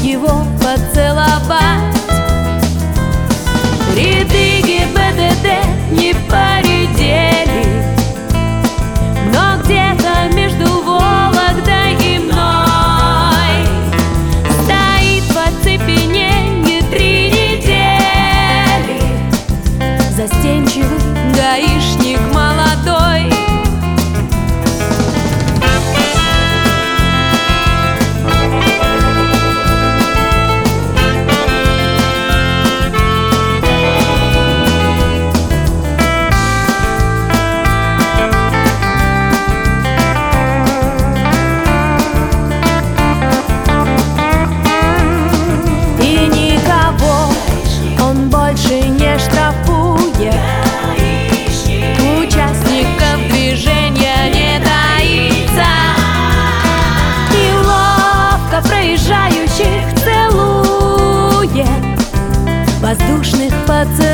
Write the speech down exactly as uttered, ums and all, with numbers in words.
его поцеловать. Ряды ГИБДД не поредели, но где-то между Вологдой и мной стоит в оцепенении три недели застенчивый гаишник молодой. Не штрафует, участников движения не таится, и ловко проезжающих целует, воздушных поцелуев.